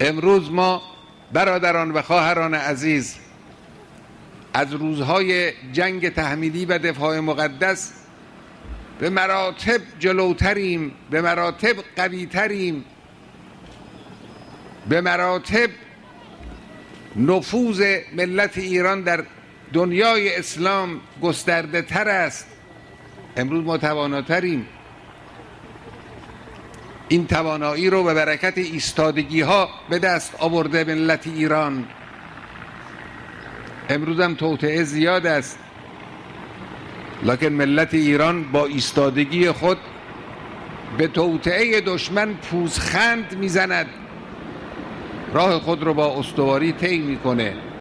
امروز ما برادران و خواهران عزیز از روزهای جنگ تحمیلی و دفاع مقدس به مراتب جلوتریم، به مراتب قویتریم، به مراتب نفوذ ملت ایران در دنیای اسلام گسترده تر است. امروز ما تواناتریم. این توانایی رو به برکت ایستادگی ها به دست آورده ملت ایران. امروز هم توطئه زیاد است، لکن ملت ایران با ایستادگی خود به توطئه دشمن پوزخند میزند، راه خود رو با استواری طی میکنه.